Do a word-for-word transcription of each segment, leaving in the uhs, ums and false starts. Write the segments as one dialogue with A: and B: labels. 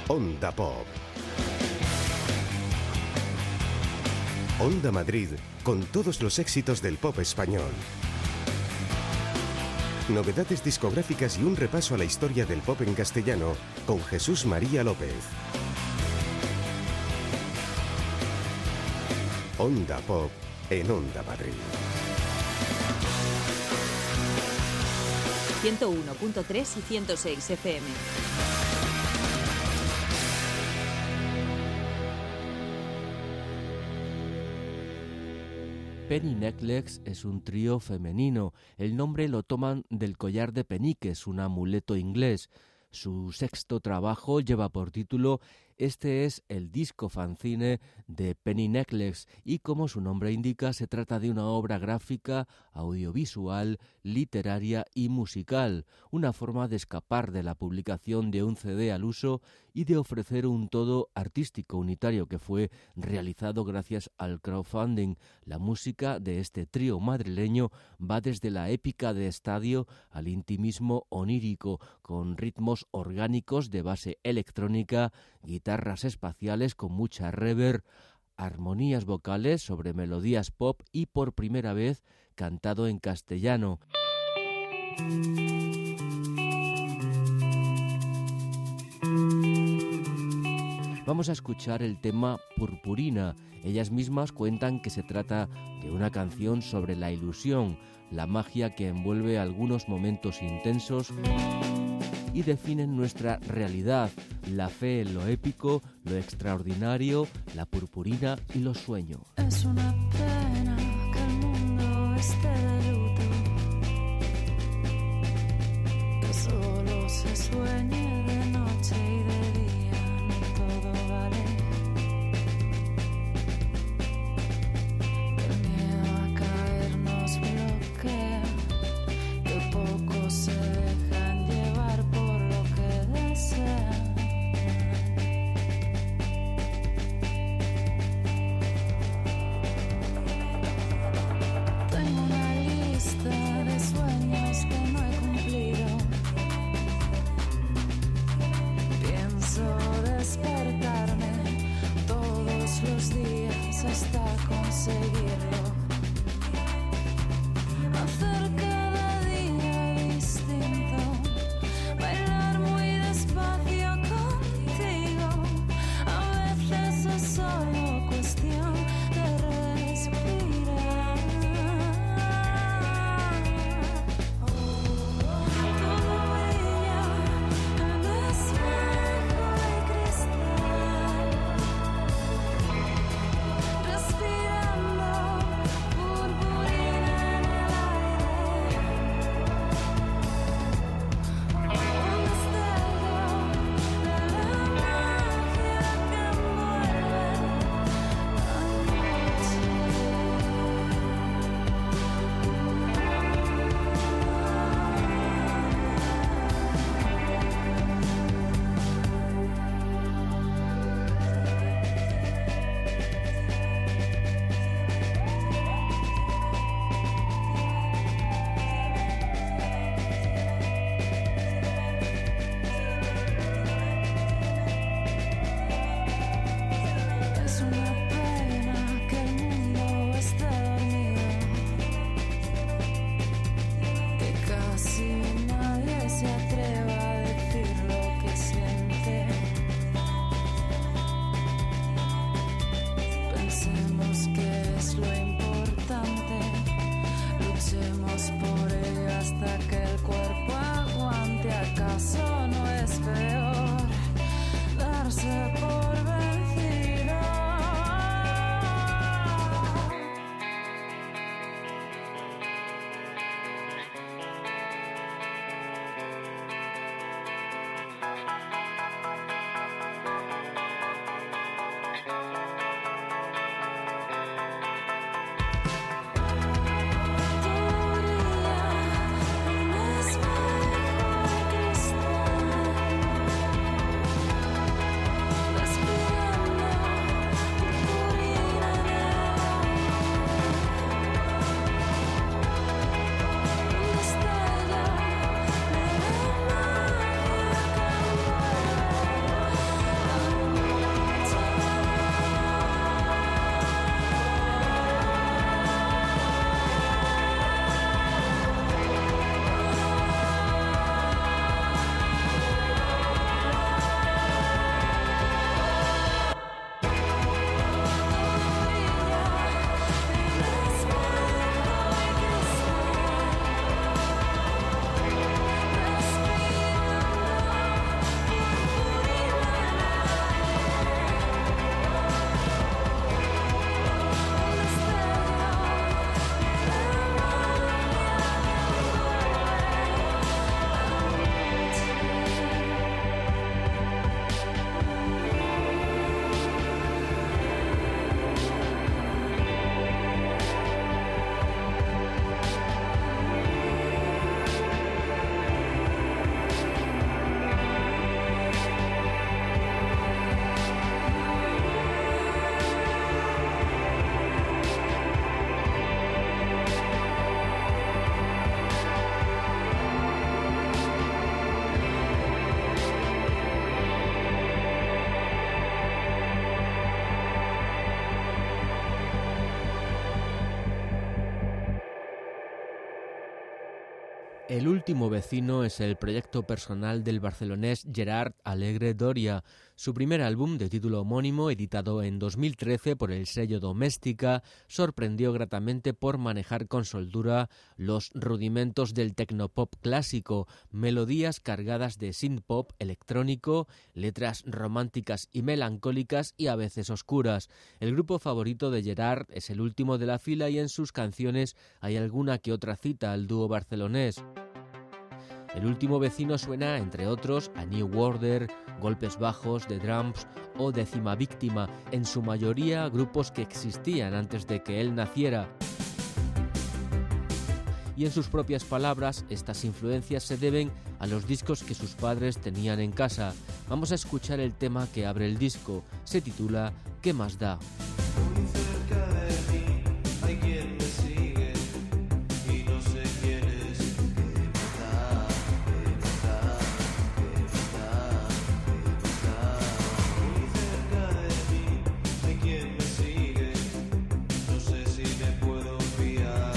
A: Onda Pop. Onda Madrid, con todos los éxitos del pop español. Novedades discográficas y un repaso a la historia del pop en castellano con Jesús María López. Onda Pop en Onda Madrid.
B: ciento uno punto tres y ciento seis F M.
C: Penny Necklace es un trío femenino. El nombre lo toman del collar de peniques, un amuleto inglés. Su sexto trabajo lleva por título Este es el disco fanzine de Penny Necklace y, como su nombre indica, se trata de una obra gráfica, audiovisual, literaria y musical, una forma de escapar de la publicación de un C D al uso y de ofrecer un todo artístico unitario que fue realizado gracias al crowdfunding. La música de este trío madrileño va desde la épica de estadio al intimismo onírico, con ritmos orgánicos de base electrónica, guitarras espaciales con mucha reverb, armonías vocales sobre melodías pop y por primera vez cantado en castellano. Vamos a escuchar el tema Purpurina. Ellas mismas cuentan que se trata de una canción sobre la ilusión, la magia que envuelve algunos momentos intensos y definen nuestra realidad, la fe en lo épico, lo extraordinario, la purpurina y los sueños.
D: Es una pena que el mundo esté de luto, que solo se sueñe de noche y de día, no todo vale. Que el miedo a caer nos bloquea, que pocos se dejan llevar por lo que desean.
C: El último vecino es el proyecto personal del barcelonés Gerard Alegre Doria. Su primer álbum, de título homónimo, editado en dos mil trece por el sello Doméstica, sorprendió gratamente por manejar con soltura los rudimentos del tecnopop clásico, melodías cargadas de synthpop electrónico, letras románticas y melancólicas y a veces oscuras. El grupo favorito de Gerard es el último de la fila y en sus canciones hay alguna que otra cita al dúo barcelonés. El último vecino suena, entre otros, a New Order, Golpes Bajos, The Drums o Décima Víctima, en su mayoría grupos que existían antes de que él naciera. Y en sus propias palabras, estas influencias se deben a los discos que sus padres tenían en casa. Vamos a escuchar el tema que abre el disco. Se titula ¿Qué más da?
E: Muy cerca de mí hay quien me sigue y no sé quién es. ¿Qué más da? ¿Qué más da? ¿Qué más da? ¿Qué más da? Muy cerca de mí hay quien me sigue, no sé si me puedo fiar.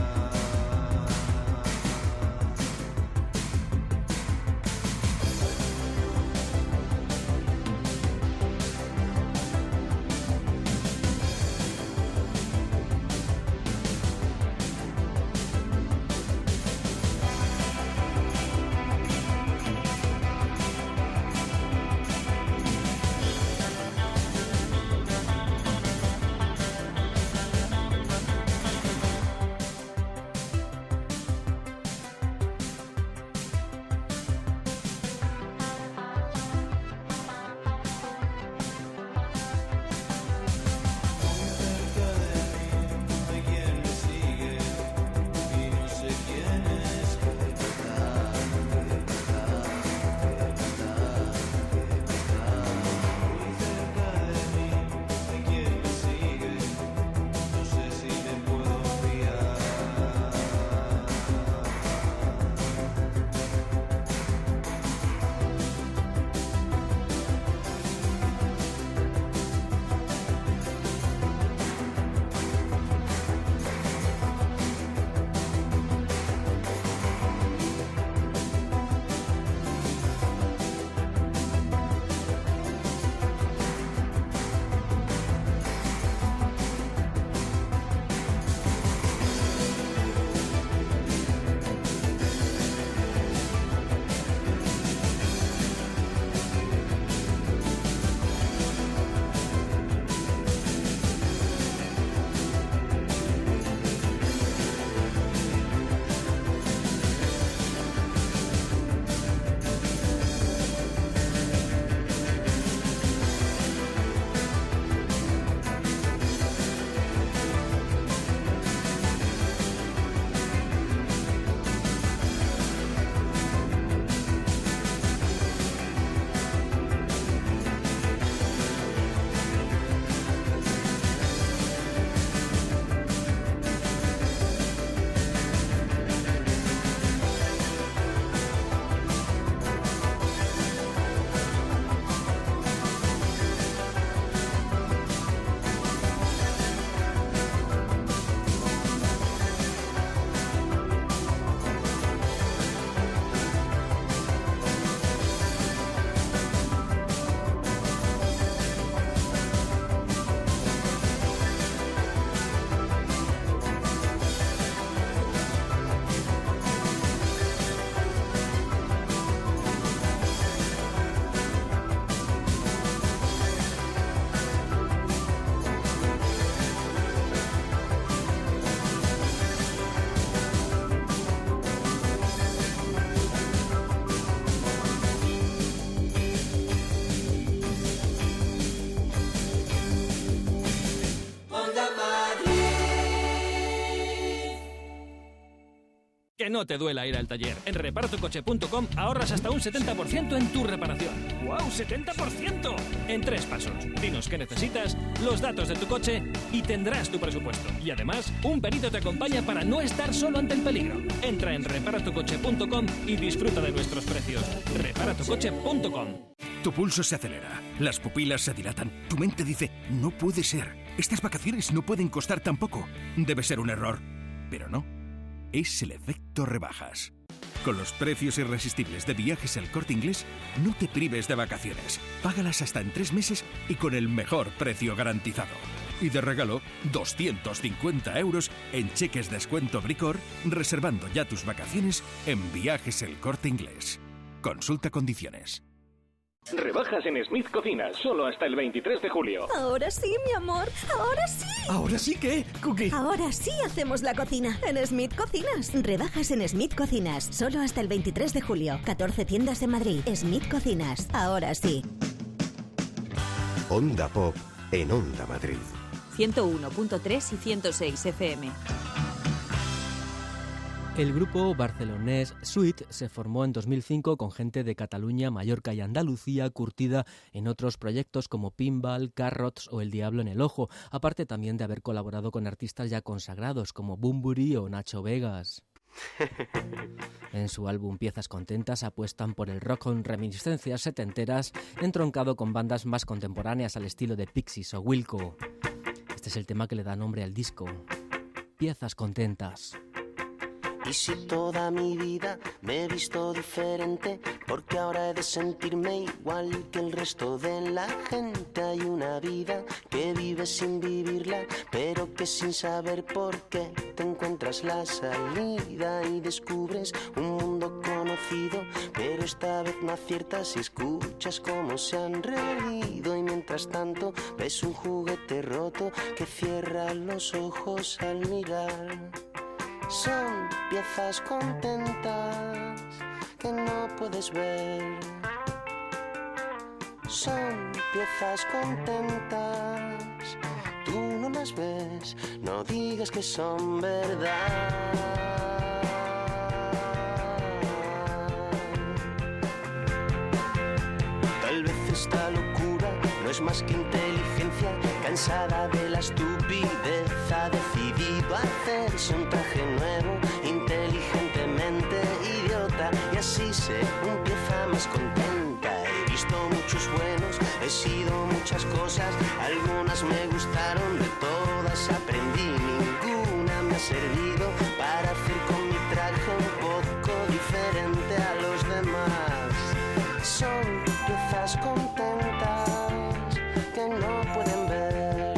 F: Que no te duela ir al taller. En repara tu coche punto com ahorras hasta un setenta por ciento en tu reparación. ¡Wow! ¡setenta por ciento! En tres pasos. Dinos qué necesitas, los datos de tu coche y tendrás tu presupuesto. Y además, un perito te acompaña para no estar solo ante el peligro. Entra en repara tu coche punto com y disfruta de nuestros precios. repara tu coche punto com.
G: Tu pulso se acelera, las pupilas se dilatan, tu mente dice, no puede ser, estas vacaciones no pueden costar tan poco, debe ser un error. Pero no, es el efecto rebajas. Con los precios irresistibles de Viajes El Corte Inglés, no te prives de vacaciones. Págalas hasta en tres meses y con el mejor precio garantizado. Y de regalo, doscientos cincuenta euros en cheques descuento Bricor, reservando ya tus vacaciones en Viajes El Corte Inglés. Consulta condiciones.
H: Rebajas en Smith Cocinas, solo hasta el veintitrés de julio.
I: Ahora sí, mi amor, ahora sí.
J: ¿Ahora sí qué, Cookie?
I: Ahora sí hacemos la cocina en Smith Cocinas. Rebajas en Smith Cocinas, solo hasta el veintitrés de julio. catorce tiendas en Madrid. Smith Cocinas, ahora sí.
A: Onda Pop en Onda Madrid.
B: ciento uno punto tres y ciento seis F M.
C: El grupo barcelonés Sweet se formó en dos mil cinco con gente de Cataluña, Mallorca y Andalucía curtida en otros proyectos como Pinball, Carrots o El Diablo en el Ojo, aparte también de haber colaborado con artistas ya consagrados como Bunbury o Nacho Vegas. En su álbum Piezas Contentas apuestan por el rock con reminiscencias setenteras, entroncado con bandas más contemporáneas al estilo de Pixies o Wilco. Este es el tema que le da nombre al disco, Piezas Contentas.
K: Y si toda mi vida me he visto diferente, porque ahora he de sentirme igual que el resto de la gente. Hay una vida que vives sin vivirla, pero que sin saber por qué te encuentras la salida y descubres un mundo conocido, pero esta vez no aciertas y escuchas cómo se han reído. Y mientras tanto ves un juguete roto que cierra los ojos al mirar. Son piezas contentas que no puedes ver. Son piezas contentas, tú no las ves, no digas que son verdad. Tal vez esta locura no es más que inteligencia, cansada de la estupidez, ha decidido hacerse un traje nuevo, inteligentemente idiota, y así se empieza más contenta. He visto muchos buenos, he sido muchas cosas, algunas me gustaron, de todas aprendí, ninguna me ha servido para hacer con mi traje un poco diferente a los demás. Son piezas contentas que no pueden ver.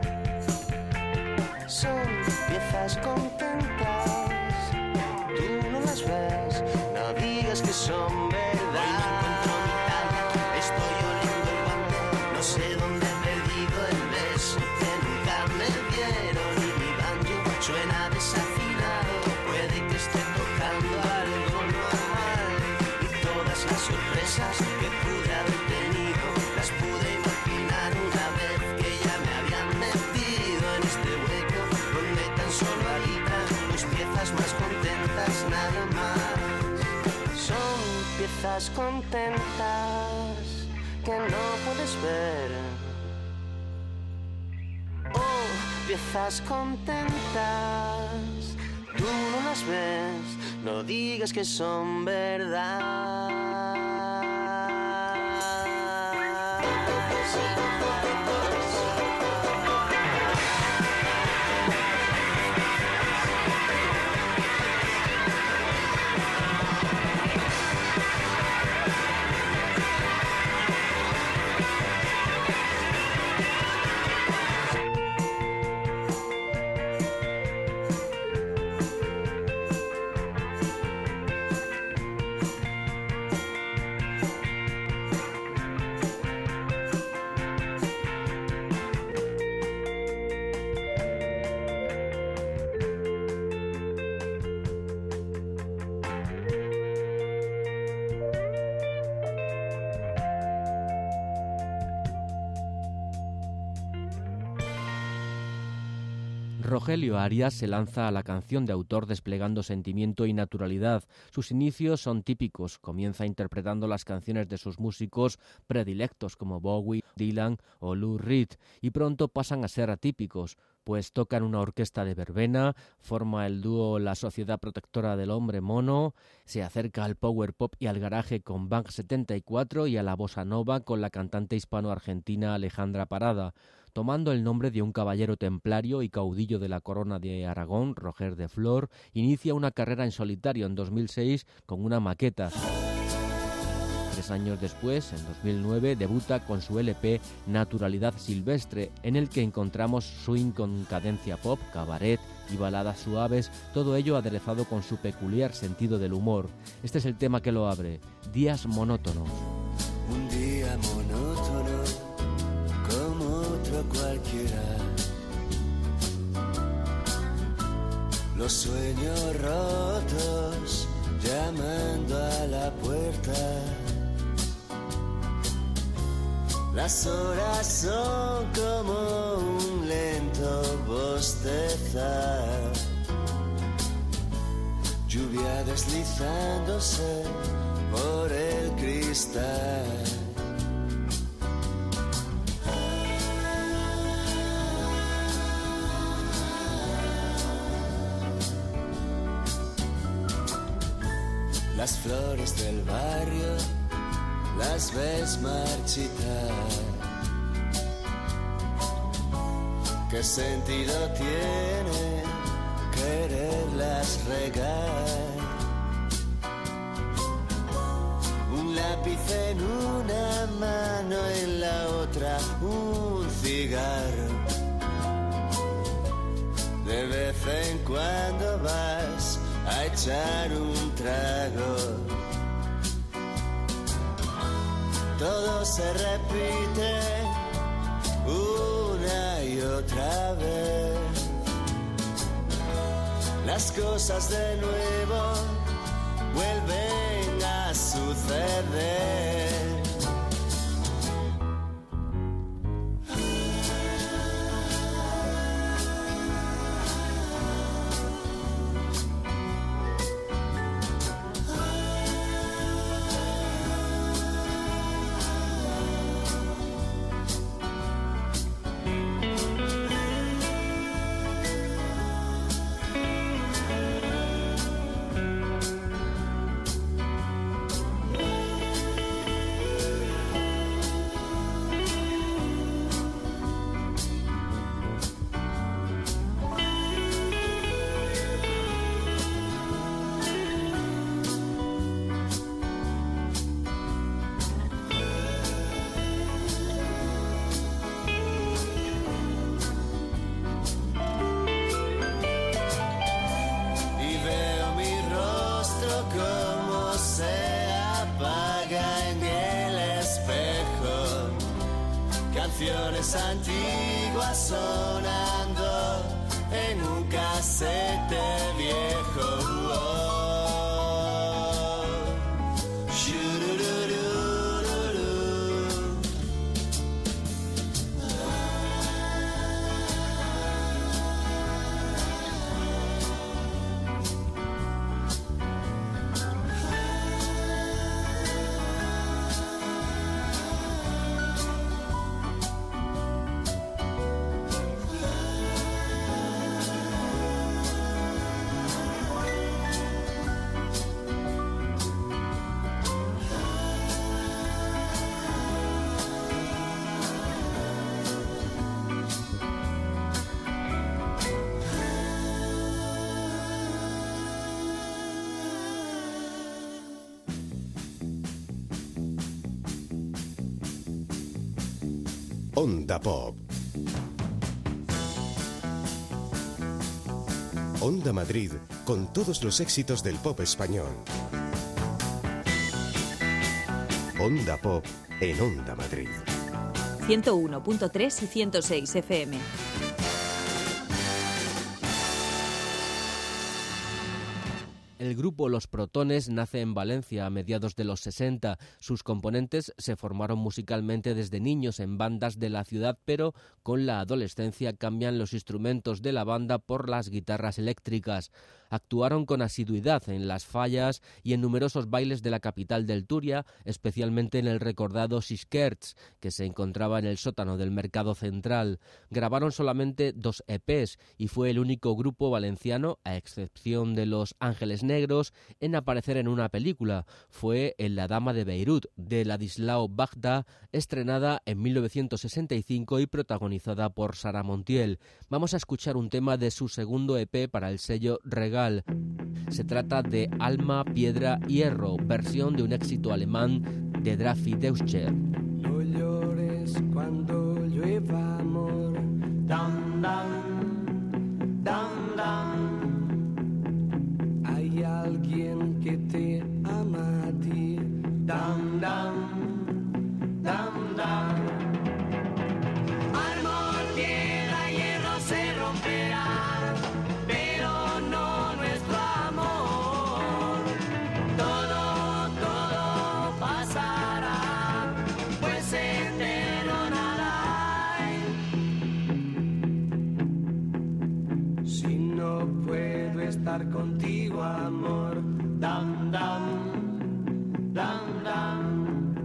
K: Son piezas contentas, tú no las ves, no digas que son verdad. Hoy no encuentro mi talla, estoy oliendo el guante, no sé dónde he perdido el beso que nunca me dieron. Y mi banjo suena desafinado, puede que esté tocando algo normal. Y todas las sorpresas que pude haber tenido, las pude imaginar una vez que ya me habían metido en este hueco donde tan solo habitan dos piezas más contentas, nada más. Son piezas contentas que no puedes ver. Oh, piezas contentas, tú no las ves, no digas que son verdad.
C: Rogelio Arias se lanza a la canción de autor desplegando sentimiento y naturalidad. Sus inicios son típicos. Comienza interpretando las canciones de sus músicos predilectos como Bowie, Dylan o Lou Reed y pronto pasan a ser atípicos, pues toca en una orquesta de verbena, forma el dúo La Sociedad Protectora del Hombre Mono, se acerca al power pop y al garaje con Bang setenta y cuatro y a la bossa nova con la cantante hispano-argentina Alejandra Parada. Tomando el nombre de un caballero templario y caudillo de la corona de Aragón, Roger de Flor, inicia una carrera en solitario en dos mil seis con una maqueta. Tres años después, en dos mil nueve, debuta con su L P Naturalidad Silvestre, en el que encontramos swing con cadencia pop, cabaret y baladas suaves, todo ello aderezado con su peculiar sentido del humor. Este es el tema que lo abre, Días monótonos.
K: Un día monótono como otro cualquiera. Los sueños rotos llamando a la puerta. Las horas son como un lento bostezar. Lluvia deslizándose por el cristal. Las flores del barrio las ves marchitar. ¿Qué sentido tiene quererlas regar? Un lápiz en una mano, en la otra un cigarro. De vez en cuando vas a echar un trago. Todo se repite una y otra vez. Las cosas de nuevo vuelven a suceder. Canciones antiguas sonando en un casete viejo. Oh, shurururururu.
A: Onda Pop. Onda Madrid, con todos los éxitos del pop español. Onda Pop en Onda Madrid.
B: ciento uno punto tres y ciento seis F M.
C: El grupo Los Protones nace en Valencia a mediados de los sesenta. Sus componentes se formaron musicalmente desde niños en bandas de la ciudad, pero con la adolescencia cambian los instrumentos de la banda por las guitarras eléctricas. Actuaron con asiduidad en las fallas y en numerosos bailes de la capital del Turia, especialmente en el recordado Siskerts, que se encontraba en el sótano del Mercado Central. Grabaron solamente dos E Pes y fue el único grupo valenciano, a excepción de Los Ángeles Negros, negros en aparecer en una película. Fue en La dama de Beirut, de Ladislao Bagda, estrenada en mil novecientos sesenta y cinco y protagonizada por Sara Montiel. Vamos a escuchar un tema de su segundo E P para el sello Regal. Se trata de Alma, Piedra, Hierro, versión de un éxito alemán de Drafi Deutscher.
L: No llores cuando llueva amor. Dam, dam, dam, dam. Hay alguien que te ama a ti. Dam, dam, dam, dam. Amor, piedra, hierro se romperá, pero no nuestro amor. Todo, todo pasará, pues eterno nada hay. Si no puedo estar contigo, amor, dam, dam, dam, dam.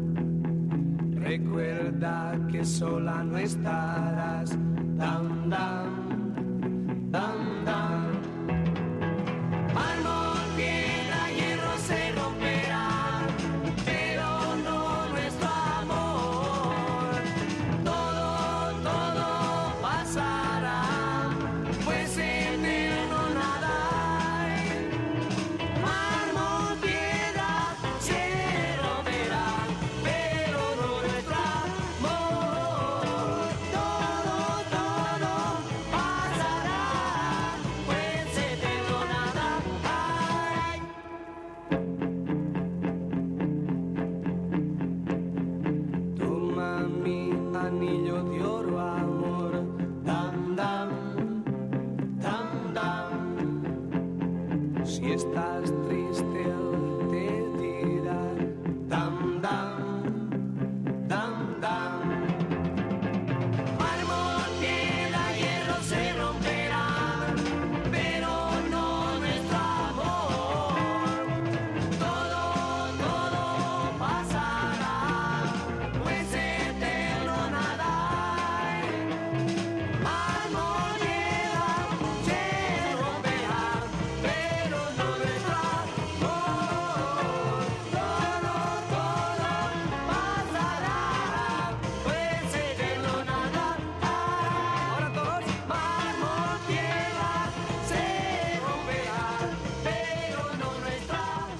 L: Recuerda que sola no estarás, dam, dam, dam, dam. Mármol, piedra, hierro se romperá, pero no nuestro amor. Todo, todo pasará, pues eterno nada hay. Mármol, piedra, se romperá, pero no nuestro amor. Todo, todo pasará, pues eterno nada hay. Toma mi anillo de oro, amor, dam, dam, dam, dam. Si estás triste, él te dirá, dam, dam, dam, dam. Mármol, piedra, hierro se romperá, pero no nuestro amor. Todo, todo pasará, pues eterno nada hay. Mármol, piedra, se romperá, pero no nuestro amor. Todo, todo pasará, pues eterno nada hay. Ahora todos. Mármol, piedra, se romperá, pero no nuestro amor.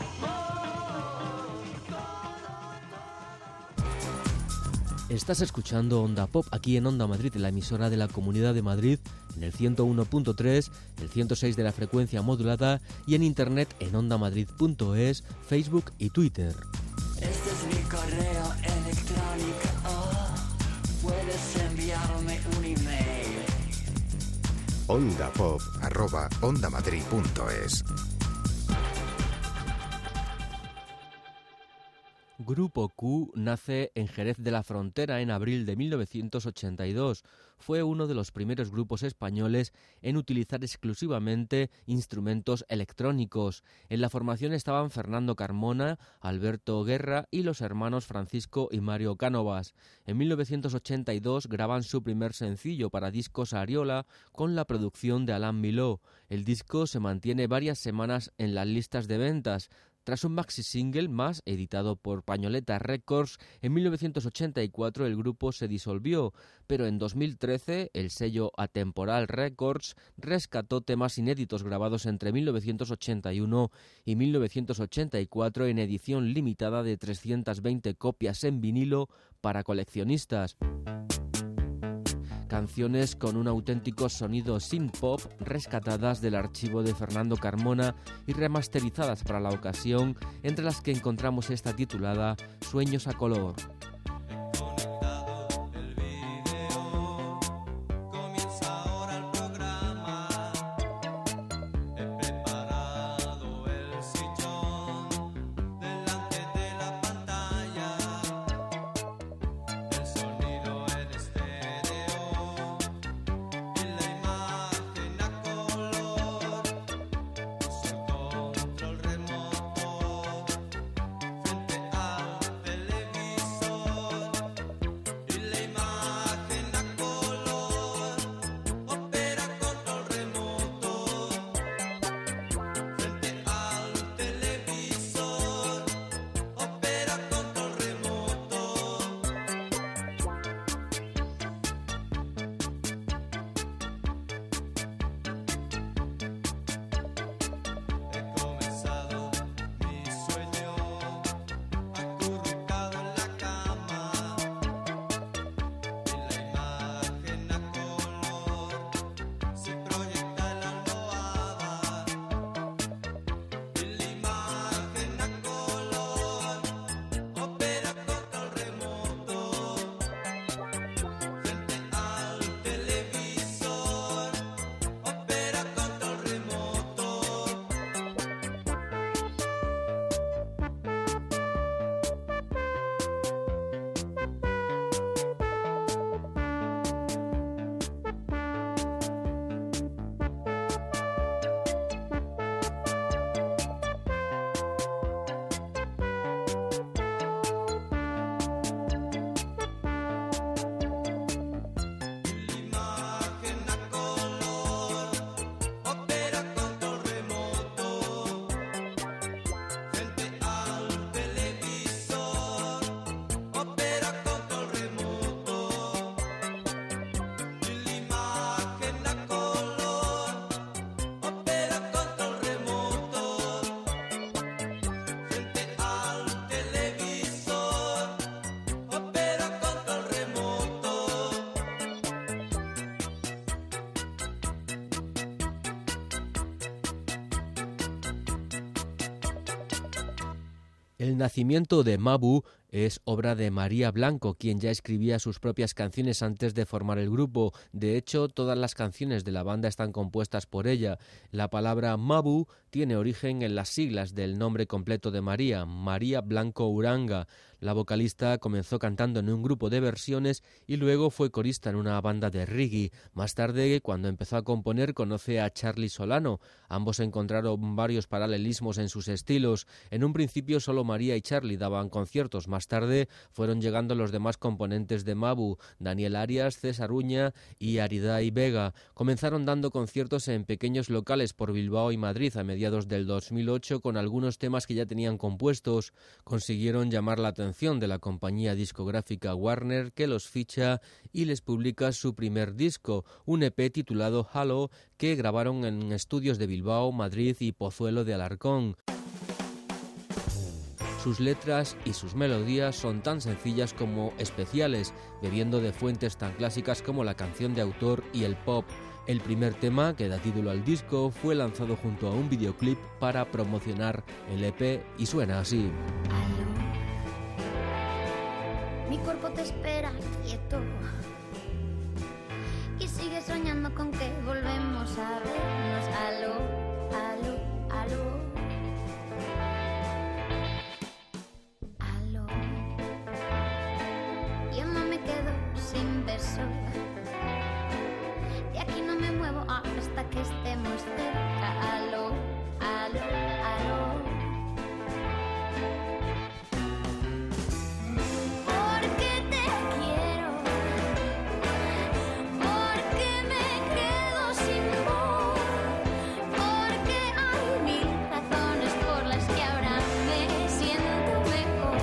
C: Estás escuchando Onda Pop aquí en Onda Madrid, la emisora de la Comunidad de Madrid, en el ciento uno punto tres, el ciento seis de la frecuencia modulada y en internet en ondamadrid punto es, Facebook y Twitter.
M: Este es mi correo electrónico. Oh, puedes enviarme un email.
N: ondapop arroba ondamadrid punto es.
C: Grupo Q nace en Jerez de la Frontera en abril de mil novecientos ochenta y dos. Fue uno de los primeros grupos españoles en utilizar exclusivamente instrumentos electrónicos. En la formación estaban Fernando Carmona, Alberto Guerra y los hermanos Francisco y Mario Cánovas. En mil novecientos ochenta y dos graban su primer sencillo para Discos Ariola con la producción de Alain Miló. El disco se mantiene varias semanas en las listas de ventas. Tras un maxi single más, editado por Pañoleta Records, en mil novecientos ochenta y cuatro el grupo se disolvió, pero en dos mil trece el sello Atemporal Records rescató temas inéditos grabados entre mil novecientos ochenta y uno y mil novecientos ochenta y cuatro en edición limitada de trescientas veinte copias en vinilo para coleccionistas. Canciones con un auténtico sonido synth-pop rescatadas del archivo de Fernando Carmona y remasterizadas para la ocasión, entre las que encontramos esta titulada Sueños a color.
E: Control remoto frente al televisor.
C: El nacimiento de Mabu es obra de María Blanco, quien ya escribía sus propias canciones antes de formar el grupo. De hecho, todas las canciones de la banda están compuestas por ella. La palabra Mabu tiene origen en las siglas del nombre completo de María, María Blanco Uranga. La vocalista comenzó cantando en un grupo de versiones y luego fue corista en una banda de reggae. Más tarde, cuando empezó a componer, conoce a Charly Solano. Ambos encontraron varios paralelismos en sus estilos. En un principio solo María y Charly daban conciertos. Más tarde fueron llegando los demás componentes de Mabu, Daniel Arias, César Uña y Aridai Vega. Comenzaron dando conciertos en pequeños locales por Bilbao y Madrid a mediados del dos mil ocho con algunos temas que ya tenían compuestos. Consiguieron llamar la atención de la compañía discográfica Warner, que los ficha y les publica su primer disco, un E P titulado Halo, que grabaron en estudios de Bilbao, Madrid y Pozuelo de Alarcón. Sus letras y sus melodías son tan sencillas como especiales, bebiendo de fuentes tan clásicas como la canción de autor y el pop. El primer tema, que da título al disco, fue lanzado junto a un videoclip para promocionar el E P y suena así.
O: Mi cuerpo te espera quieto y sigue soñando con que volvemos a vernos. Aló, aló, aló. Yo no me quedo sin beso. De aquí no me muevo hasta que estemos cerca. Aló, aló, aló. Porque te quiero, porque me quedo sin voz, porque hay mil razones por las que ahora me siento mejor.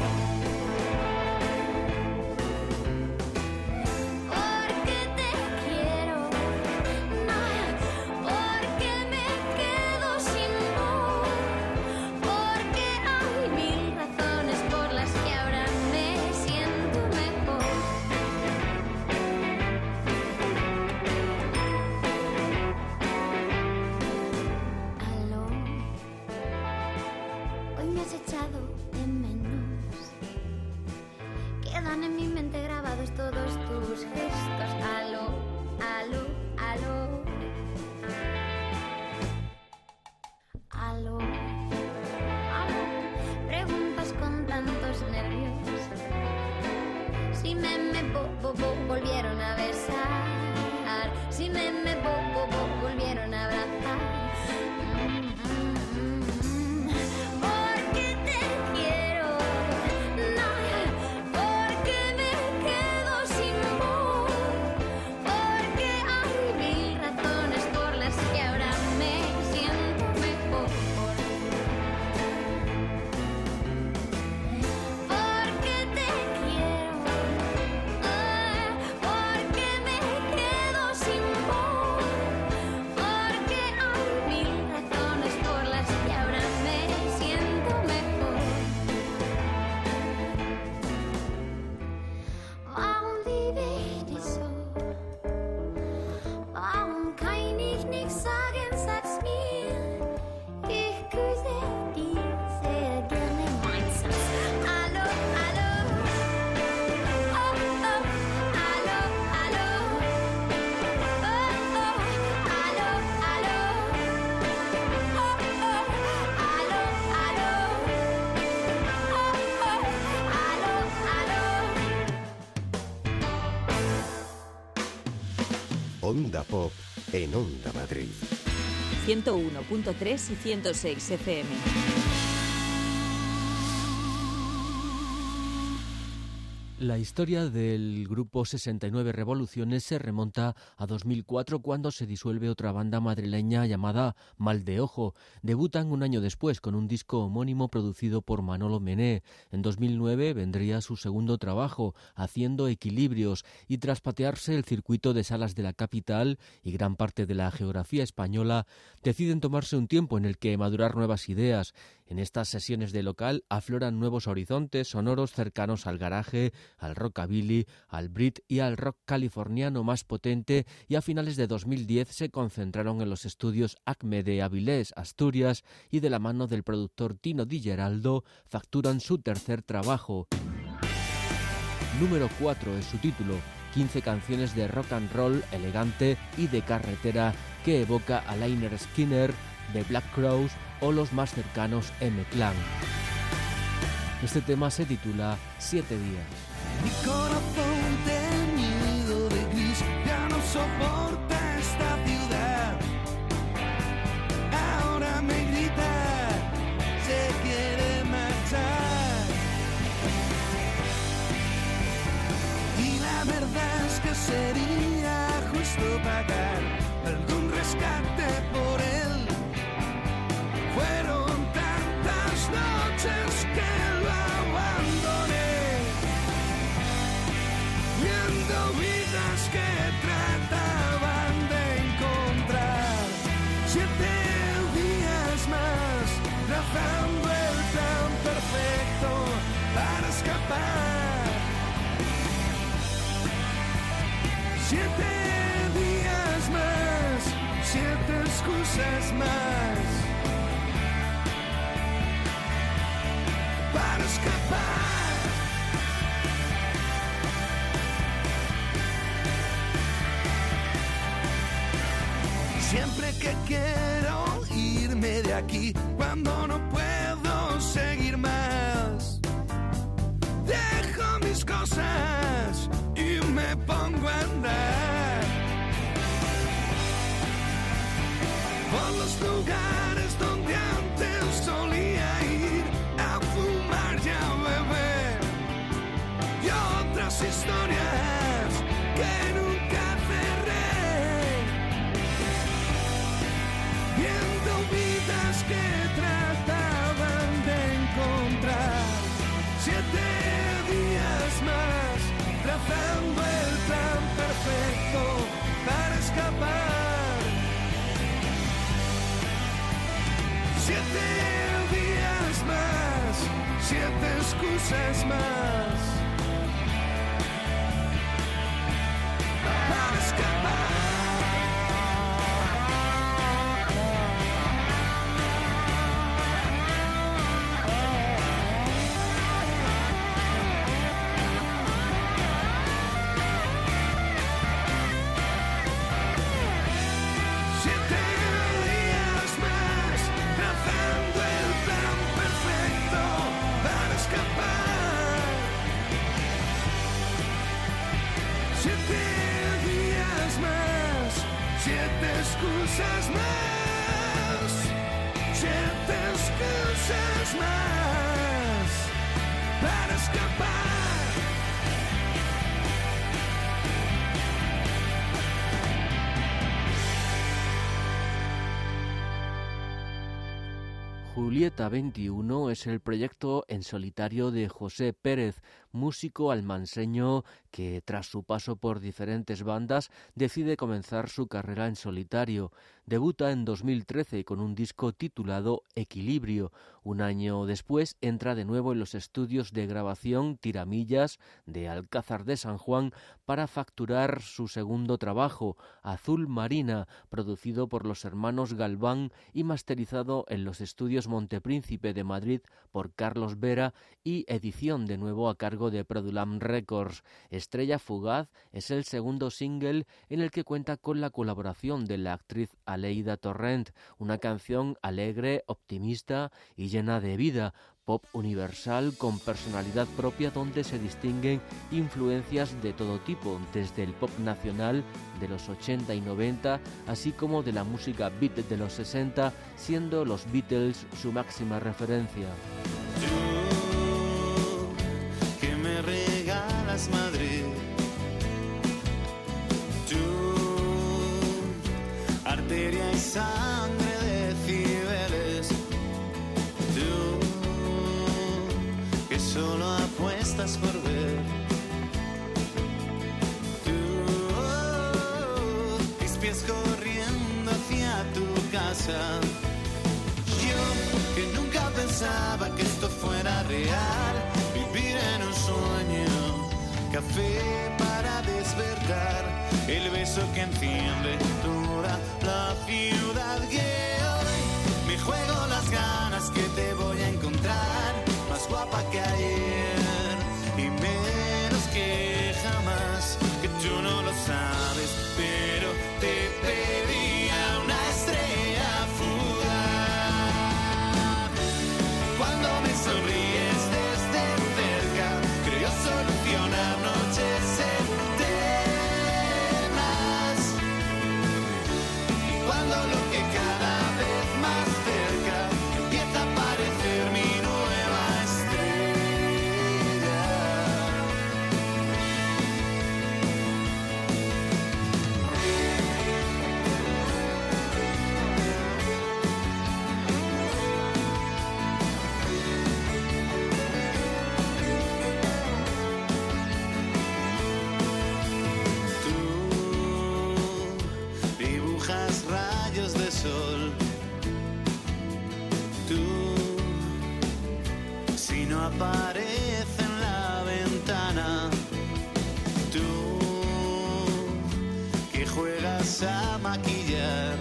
O: En mi mente grabados todos tus gestos. Aló, aló, aló. Aló, aló. Preguntas con tantos nervios. Si me me bo, bo, bo, volvieron a besar. Si me me bo, bo, bo, volvieron a abrazar.
A: Onda Pop en Onda Madrid.
B: ciento uno punto tres y ciento seis F M.
C: La historia del grupo sesenta y nueve Revoluciones se remonta a dos mil cuatro, cuando se disuelve otra banda madrileña llamada Mal de Ojo. Debutan un año después con un disco homónimo producido por Manolo Mené. En dos mil nueve vendría su segundo trabajo, Haciendo Equilibrios, y tras patearse el circuito de salas de la capital y gran parte de la geografía española, deciden tomarse un tiempo en el que madurar nuevas ideas En estas sesiones de local afloran nuevos horizontes sonoros cercanos al garaje, al rockabilly, al brit y al rock californiano más potente, y a finales de dos mil diez se concentraron en los estudios Acme de Avilés, Asturias, y de la mano del productor Tino Di Geraldo facturan su tercer trabajo. Número cuatro es su título, quince canciones de rock and roll elegante y de carretera que evoca a Lynyrd Skynyrd, The Black Crowes o los más cercanos M-Clan. Este tema se titula Siete días.
P: Mi corazón teñido de gris ya no soporta esta ciudad. Ahora me grita, se quiere marchar. Y la verdad es que sería justo pagar algún rescate por él. Fueron tantas noches que lo abandoné, viendo vidas que trataban de encontrar. Siete días más, trazando el plan perfecto para escapar. Siete días más, siete excusas más para escapar. Siempre que quiero irme de aquí, cuando no puedo seguir más, dejo mis cosas y me pongo a andar por los lugares donde antes solía ir a fumar y a beber, y otras historias que nunca cerré, viendo vidas que trataban de encontrar. Siete días más, trazando el plan perfecto para escapar. Siete días más, siete excusas más para escapar. Excusas más, siete excusas más para escapar.
C: Julieta veintiuno es el proyecto en solitario de José Pérez, músico almanseño que, tras su paso por diferentes bandas, decide comenzar su carrera en solitario. Debuta en dos mil trece con un disco titulado Equilibrio. Un año después entra de nuevo en los estudios de grabación Tiramillas de Alcázar de San Juan para facturar su segundo trabajo, Azul Marina, producido por los hermanos Galván y masterizado en los estudios Montepríncipe de Madrid por Carlos Vera, y edición de nuevo a cargo de Produlam Records. Estrella Fugaz es el segundo single en el que cuenta con la colaboración de la actriz Aleida Torrent, una canción alegre, optimista y llena de vida, pop universal con personalidad propia donde se distinguen influencias de todo tipo, desde el pop nacional de los ochenta y noventa, así como de la música beat de los sesenta, siendo los Beatles su máxima referencia.
E: Tú, que me regalas Madrid, tú, arteria y sangre de Cibeles, tú, que solo apuestas por ver, tú, mis pies corriendo hacia tu casa, yo que nunca pensé fuera real, vivir en un sueño, café para despertar, el beso que enciende toda la ciudad. Que hoy me juego las ganas que te voy a encontrar, más guapa que ayer y menos que jamás, que tú no lo sabes, pero te pedía una estrella fugaz. Cuando me sonríes desde cerca, creo solucionar noches eternas. Y cuando lo que cada vez más cerca empieza a parecer mi nueva estrella. Dibujas rayos de sol. Tú, si no aparece en la ventana. Tú, que juegas a maquillar.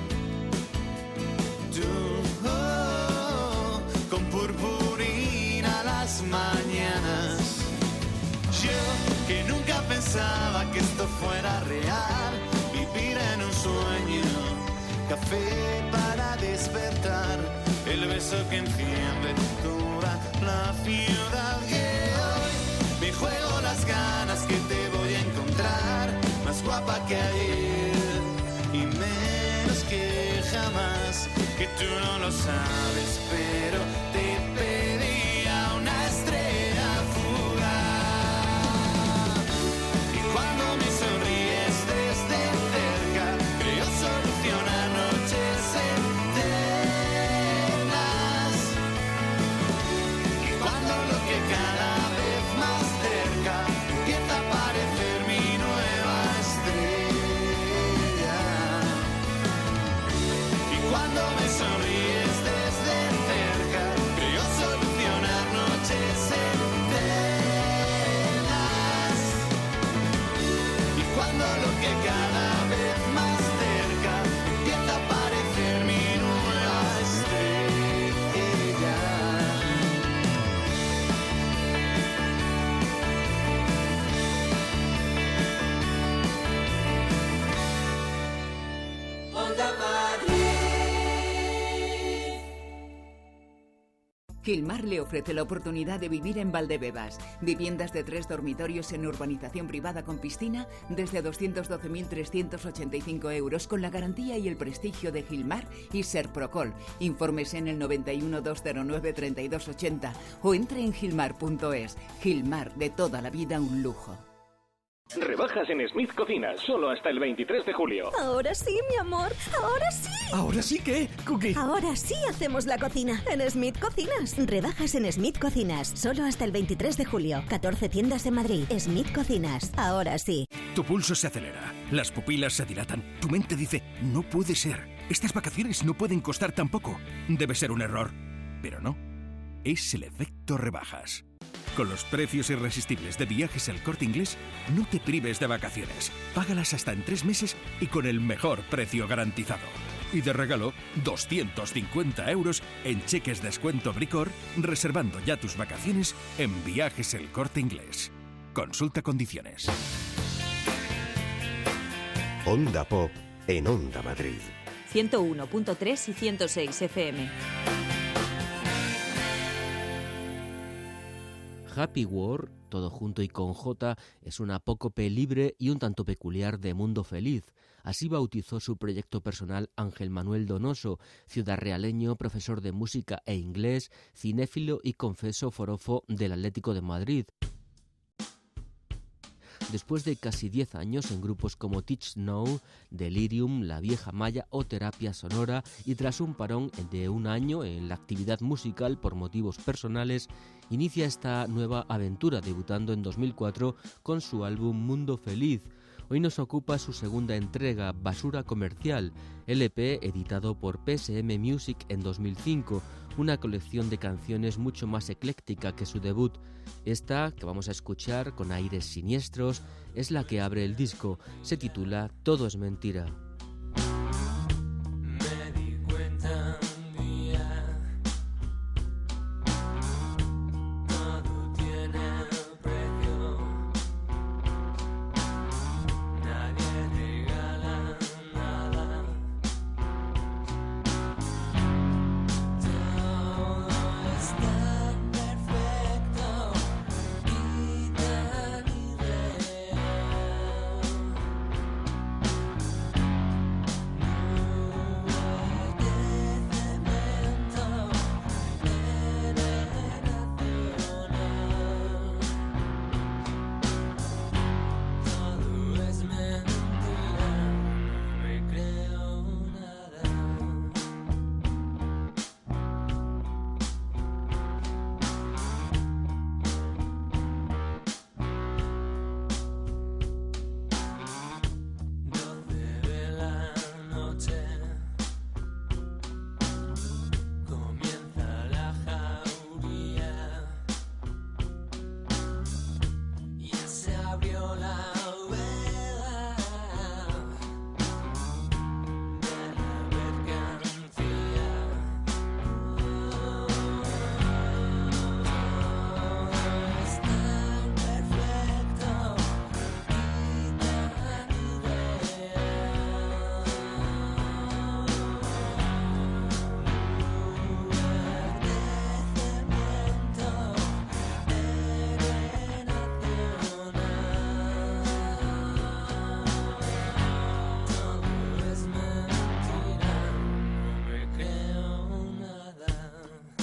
E: Tú, oh, con purpurina las mañanas. Yo, que nunca pensaba que esto fuera real, vivir en un sueño, café para despertar, el beso que enciende toda la ciudad. Que hoy me juego las ganas que te voy a encontrar, más guapa que ayer y menos que jamás, que tú no lo sabes, pero te pedía una estrella fugaz. Y cuando me sonríes desde cerca, creo solucionar noches eternas. Y cuando lo que cada vez más cerca empieza a parecer mi nueva estrella. Y cuando me sonríes desde cerca, creo solucionar noches eternas. Y cuando lo que cada vez más cerca empieza a parecer mi nueva estrella.
Q: Onda Madrid.
R: Gilmar le ofrece la oportunidad de vivir en Valdebebas. Viviendas de tres dormitorios en urbanización privada con piscina desde doscientos doce mil trescientos ochenta y cinco euros, con la garantía y el prestigio de Gilmar y Serprocol. Informes en el noventa y uno, doscientos nueve, treinta y dos ochenta o entre en gilmar punto es. Gilmar, de toda la vida un lujo.
H: Rebajas en Smith Cocinas, solo hasta el veintitrés de julio.
I: Ahora sí, mi amor, ahora sí.
J: ¿Ahora sí qué, Cookie?
I: Ahora sí hacemos la cocina en Smith Cocinas. Rebajas en Smith Cocinas, solo hasta el veintitrés de julio. catorce tiendas en Madrid. Smith Cocinas, ahora sí.
G: Tu pulso se acelera, las pupilas se dilatan, tu mente dice, no puede ser, estas vacaciones no pueden costar tan poco, debe ser un error. Pero no, es el efecto rebajas. Con los precios irresistibles de Viajes El Corte Inglés, no te prives de vacaciones. Págalas hasta en tres meses y con el mejor precio garantizado. Y de regalo, doscientos cincuenta euros en cheques descuento Bricor, reservando ya tus vacaciones en Viajes El Corte Inglés. Consulta condiciones.
A: Onda Pop en Onda Madrid.
B: ciento uno punto tres y ciento seis F M.
C: Happy World, todo junto y con J, es una apócope libre y un tanto peculiar de mundo feliz. Así bautizó su proyecto personal Ángel Manuel Donoso, ciudadrealeño, profesor de música e inglés, cinéfilo y confeso forofo del Atlético de Madrid. Después de casi diez años en grupos como Teach Now, Delirium, La Vieja Maya o Terapia Sonora, y tras un parón de un año en la actividad musical por motivos personales, inicia esta nueva aventura debutando en dos mil cuatro con su álbum Mundo Feliz. Hoy nos ocupa su segunda entrega, Basura Comercial, L P editado por P S M Music en dos mil cinco, una colección de canciones mucho más ecléctica que su debut. Esta, que vamos a escuchar con aires siniestros, es la que abre el disco. Se titula Todo es mentira.
E: Me di cuenta un día, todo tiene precio, nadie regala nada, todo es tan perfecto y tan irreal. Todo es mentira, no me creo nada. Doce de la noche, comienza la jauría. Ya se abrió la veda de la mercancía. Es tan perfecto y tan irreal. Todo es mentira, no me creo nada.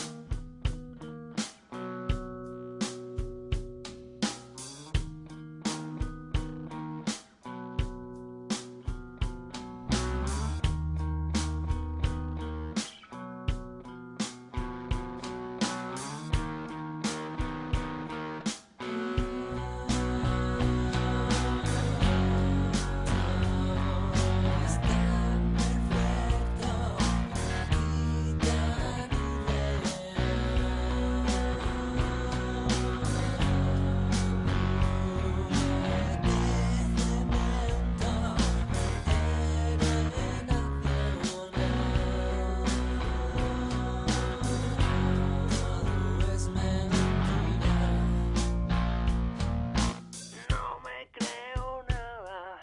E: Es tan perfecto y tan Todo es mentira, no me creo nada.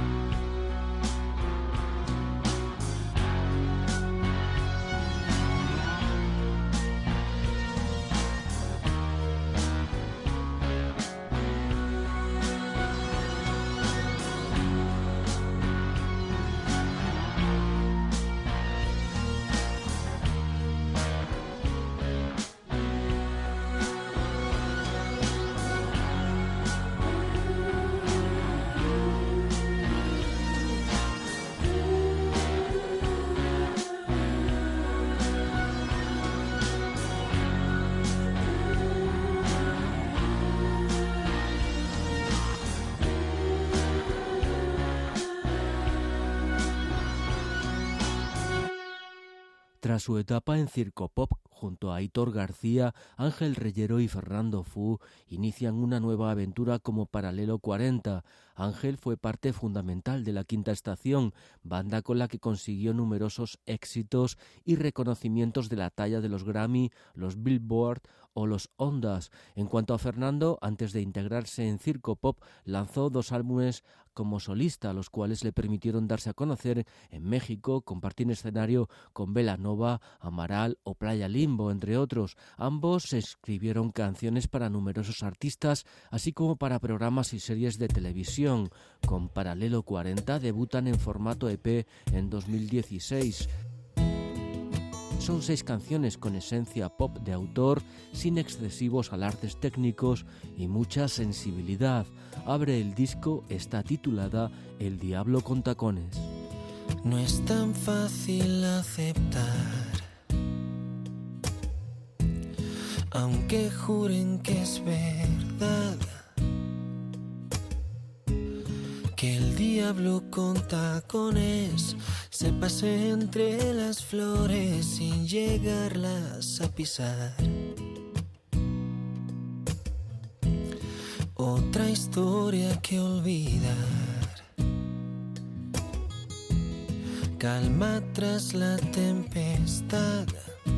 C: Tras su etapa en Circo Pop, junto a Aitor García, Ángel Reyero y Fernando Fu, inician una nueva aventura como Paralelo cuarenta. Ángel fue parte fundamental de La Quinta Estación, banda con la que consiguió numerosos éxitos y reconocimientos de la talla de los Grammy, los Billboard o los Ondas. En cuanto a Fernando, antes de integrarse en Circo Pop, lanzó dos álbumes como solista, los cuales le permitieron darse a conocer en México, compartir escenario con Vela Nova, Amaral o Playa Limbo, entre otros. Ambos escribieron canciones para numerosos artistas, así como para programas y series de televisión. Con Paralelo cuarenta debutan en formato E P en dos mil dieciséis. Son seis canciones con esencia pop de autor, sin excesivos alardes técnicos y mucha sensibilidad. Abre el disco, está titulada El Diablo con Tacones.
Q: No es tan fácil aceptar, aunque juren que es verdad, que el diablo con tacones se pase entre las flores sin llegarlas a pisar. Otra historia que olvidar. Calma tras la tempestad.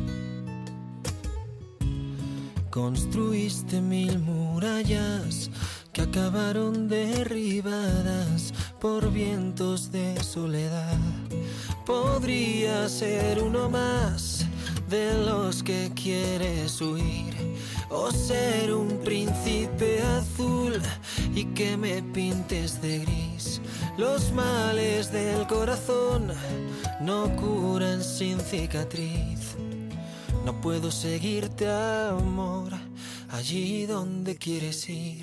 Q: Construiste mil murallas que acabaron derribadas por vientos de soledad. Podría ser uno más de los que quieres huir, o ser un príncipe azul y que me pintes de gris. Los males del corazón no curan sin cicatriz. No puedo seguirte, amor, allí donde quieres ir.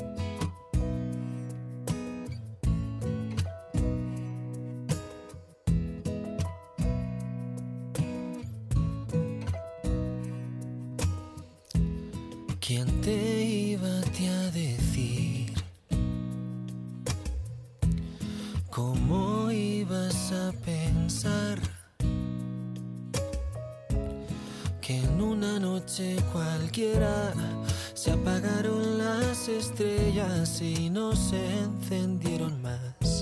Q: ¿Quién te iba a decir? ¿Cómo ibas a pensar que en una noche cualquiera se apagaron las estrellas y no se encendieron más?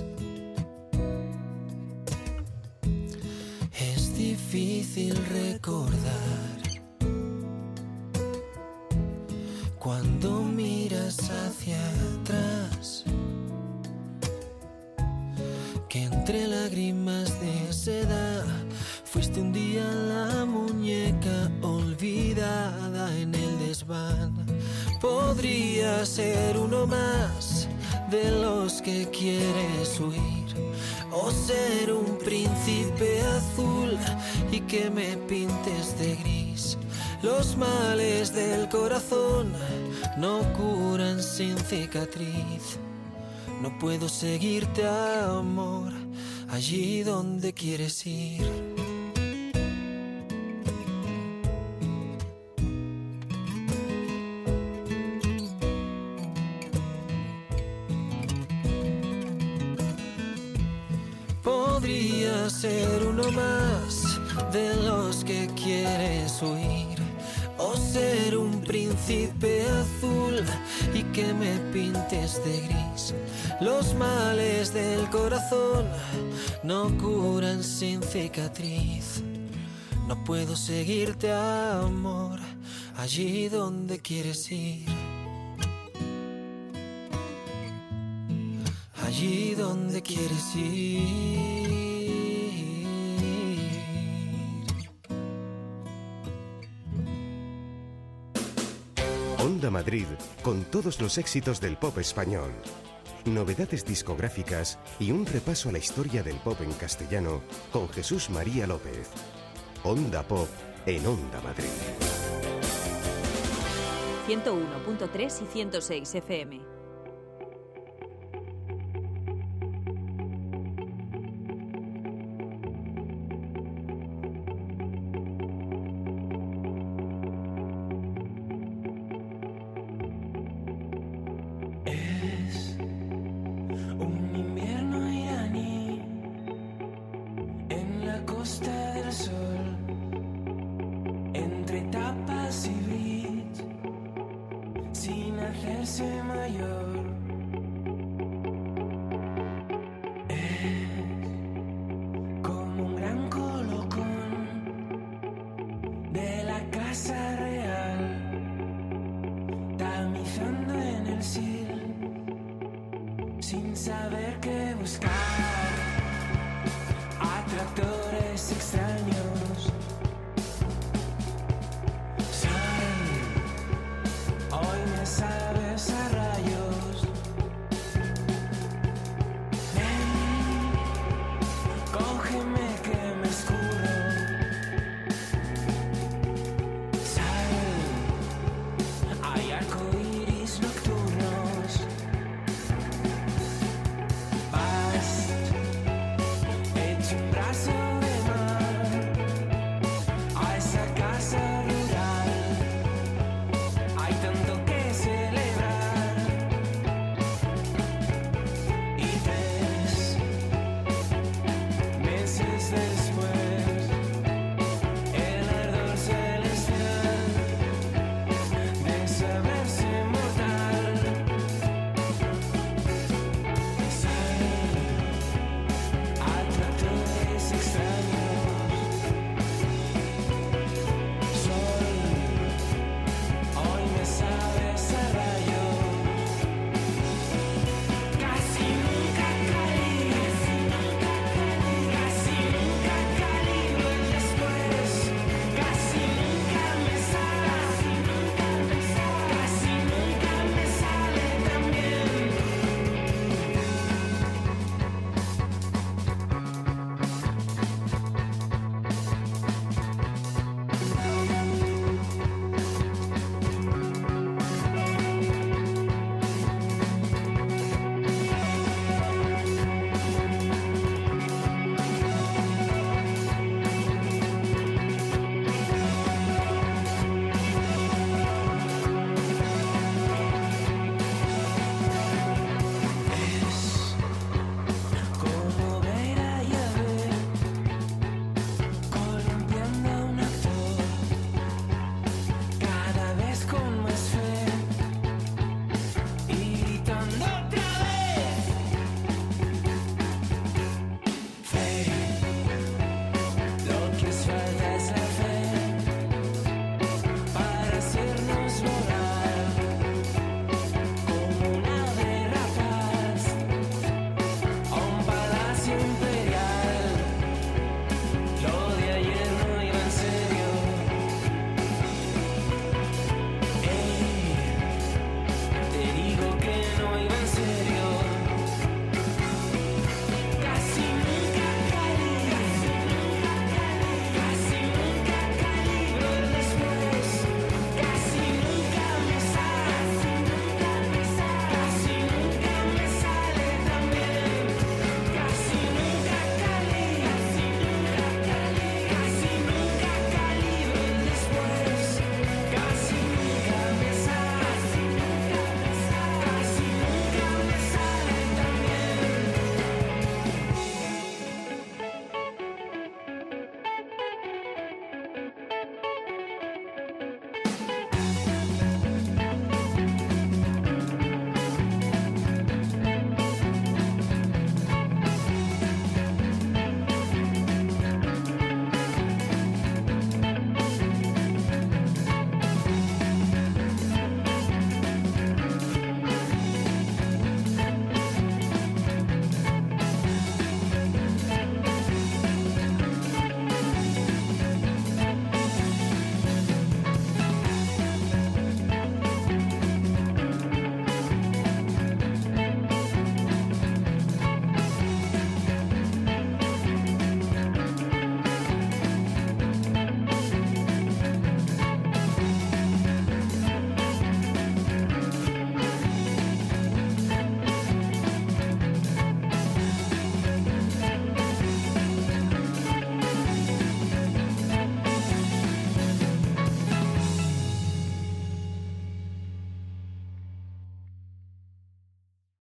Q: Es difícil recordar cuando miras hacia atrás, que entre lágrimas de seda fuiste un día la muñeca olvidada en el desván. Podría ser uno más de los que quieres huir, o ser un príncipe azul y que me pintes de gris. Los males del corazón no curan sin cicatriz. No puedo seguirte, amor, allí donde quieres ir. Podría ser uno más de los que quieres huir, o ser un príncipe azul y que me pintes de gris. Los males del corazón no curan sin cicatriz. No puedo seguirte, amor, allí donde quieres ir. Allí donde quieres ir.
A: Onda Madrid, con todos los éxitos del pop español. Novedades discográficas y un repaso a la historia del pop en castellano con Jesús María López. Onda Pop en Onda Madrid.
B: ciento uno punto tres y ciento seis F M.
L: Sin saber qué buscar, atractores extraños